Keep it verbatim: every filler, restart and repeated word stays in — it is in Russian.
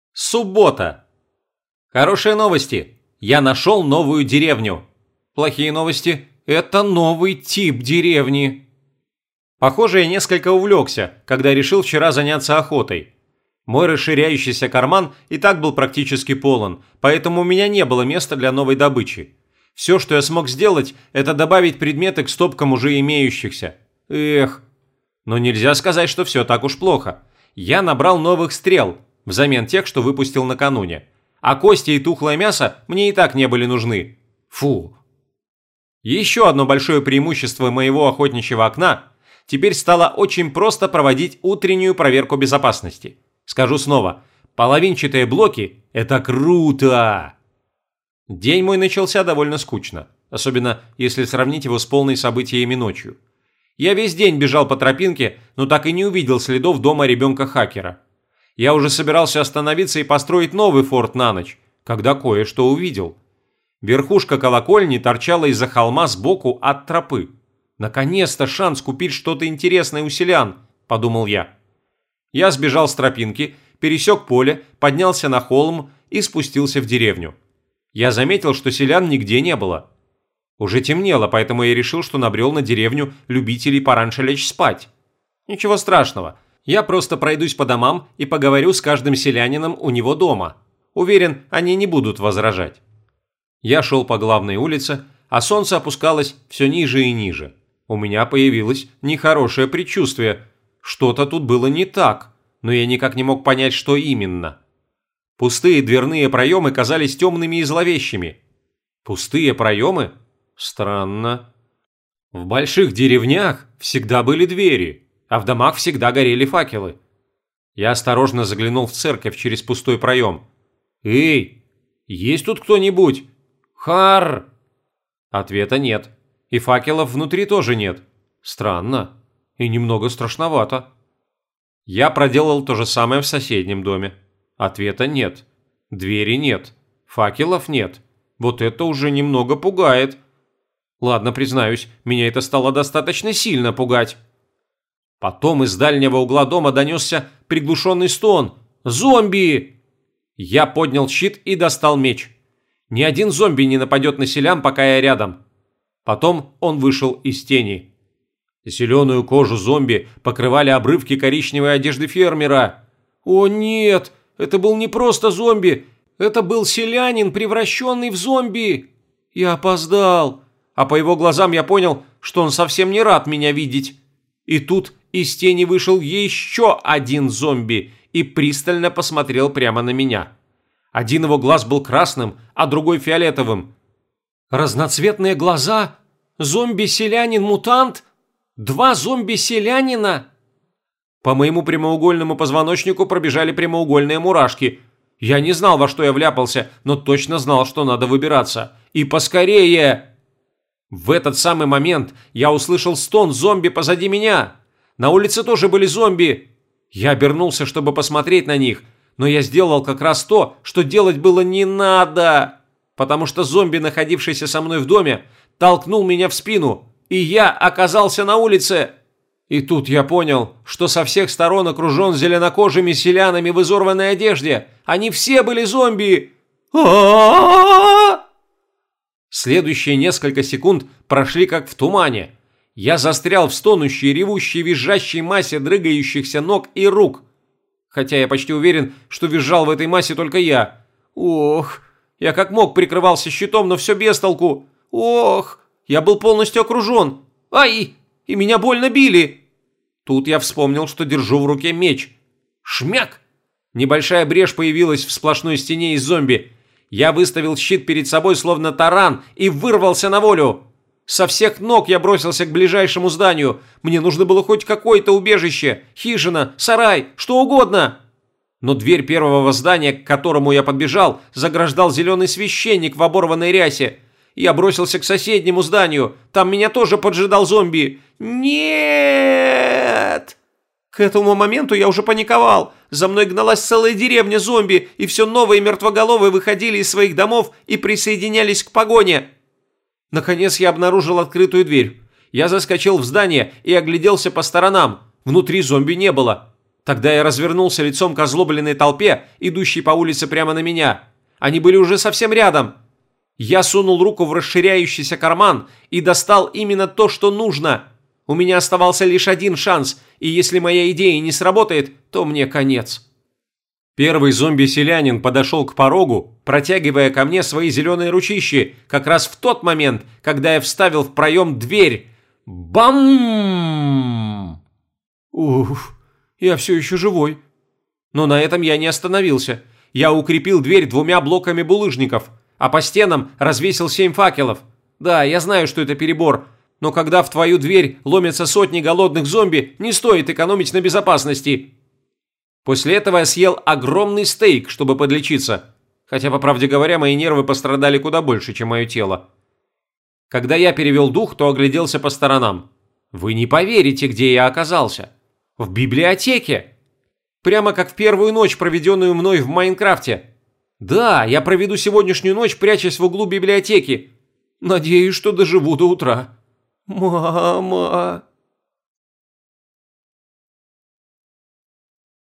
Суббота. Хорошие новости. Я нашел новую деревню. Плохие новости. Это новый тип деревни. Похоже, я несколько увлекся, когда решил вчера заняться охотой. Мой расширяющийся карман и так был практически полон, поэтому у меня не было места для новой добычи. Все, что я смог сделать, это добавить предметы к стопкам уже имеющихся. Эх. Но нельзя сказать, что все так уж плохо. Я набрал новых стрел, взамен тех, что выпустил накануне. А кости и тухлое мясо мне и так не были нужны. Фу. Еще одно большое преимущество моего охотничьего окна – теперь стало очень просто проводить утреннюю проверку безопасности. Скажу снова, половинчатые блоки – это круто! День мой начался довольно скучно, особенно если сравнить его с полной событиями ночью. Я весь день бежал по тропинке, но так и не увидел следов дома ребенка-хакера. Я уже собирался остановиться и построить новый форт на ночь, когда кое-что увидел. Верхушка колокольни торчала из-за холма сбоку от тропы. «Наконец-то шанс купить что-то интересное у селян», – подумал я. Я сбежал с тропинки, пересек поле, поднялся на холм и спустился в деревню. Я заметил, что селян нигде не было. Уже темнело, поэтому я решил, что набрел на деревню любителей пораньше лечь спать. Ничего страшного, я просто пройдусь по домам и поговорю с каждым селянином у него дома. Уверен, они не будут возражать. Я шел по главной улице, а солнце опускалось все ниже и ниже. У меня появилось нехорошее предчувствие. Что-то тут было не так, но я никак не мог понять, что именно. Пустые дверные проемы казались темными и зловещими. Пустые проемы? Странно. В больших деревнях всегда были двери, а в домах всегда горели факелы. Я осторожно заглянул в церковь через пустой проем. «Эй, есть тут кто-нибудь? Хар!» Ответа нет. И факелов внутри тоже нет. Странно. И немного страшновато. Я проделал то же самое в соседнем доме. Ответа нет. Двери нет. Факелов нет. Вот это уже немного пугает. Ладно, признаюсь, меня это стало достаточно сильно пугать. Потом из дальнего угла дома донесся приглушенный стон. «Зомби!» Я поднял щит и достал меч. Ни один зомби не нападет на селян, пока я рядом. Потом он вышел из тени. Зеленую кожу зомби покрывали обрывки коричневой одежды фермера. О нет, это был не просто зомби, это был селянин, превращенный в зомби. Я опоздал, а по его глазам я понял, что он совсем не рад меня видеть. И тут из тени вышел еще один зомби и пристально посмотрел прямо на меня. Один его глаз был красным, а другой фиолетовым. Разноцветные глаза? Зомби-селянин-мутант? Два зомби-селянина? По моему прямоугольному позвоночнику пробежали прямоугольные мурашки. Я не знал, во что я вляпался, но точно знал, что надо выбираться. И поскорее! В этот самый момент я услышал стон зомби позади меня. На улице тоже были зомби. Я обернулся, чтобы посмотреть на них, но я сделал как раз то, что делать было не надо. Потому что зомби, находившийся со мной в доме, толкнул меня в спину, и я оказался на улице. И тут я понял, что со всех сторон окружен зеленокожими селянами в изорванной одежде. Они все были зомби. А-а-а-а-а! Следующие несколько секунд прошли как в тумане. Я застрял в стонущей, ревущей, визжащей массе дрыгающихся ног и рук. Хотя я почти уверен, что визжал в этой массе только я. Ох... Я как мог прикрывался щитом, но все без толку. Ох, я был полностью окружен. Ай, и меня больно били. Тут я вспомнил, что держу в руке меч. Шмяк! Небольшая брешь появилась в сплошной стене из зомби. Я выставил щит перед собой, словно таран, и вырвался на волю. Со всех ног я бросился к ближайшему зданию. Мне нужно было хоть какое-то убежище, хижина, сарай, что угодно. Но дверь первого здания, к которому я подбежал, заграждал зеленый священник в оборванной рясе. Я бросился к соседнему зданию. Там меня тоже поджидал зомби. Нет! К этому моменту я уже паниковал. За мной гналась целая деревня зомби, и все новые мертвоголовые выходили из своих домов и присоединялись к погоне. Наконец я обнаружил открытую дверь. Я заскочил в здание и огляделся по сторонам. Внутри зомби не было. Тогда я развернулся лицом к озлобленной толпе, идущей по улице прямо на меня. Они были уже совсем рядом. Я сунул руку в расширяющийся карман и достал именно то, что нужно. У меня оставался лишь один шанс, и если моя идея не сработает, то мне конец. Первый зомби-селянин подошел к порогу, протягивая ко мне свои зеленые ручищи, как раз в тот момент, когда я вставил в проем дверь. Бам! Уф, я все еще живой. Но на этом я не остановился. Я укрепил дверь двумя блоками булыжников, а по стенам развесил семь факелов. Да, я знаю, что это перебор, но когда в твою дверь ломятся сотни голодных зомби, не стоит экономить на безопасности. После этого я съел огромный стейк, чтобы подлечиться, хотя, по правде говоря, мои нервы пострадали куда больше, чем мое тело. Когда я перевел дух, то огляделся по сторонам. Вы не поверите, где я оказался. В библиотеке. Прямо как в первую ночь, проведенную мной в Майнкрафте. Да, я проведу сегодняшнюю ночь, прячась в углу библиотеки. Надеюсь, что доживу до утра. Мама...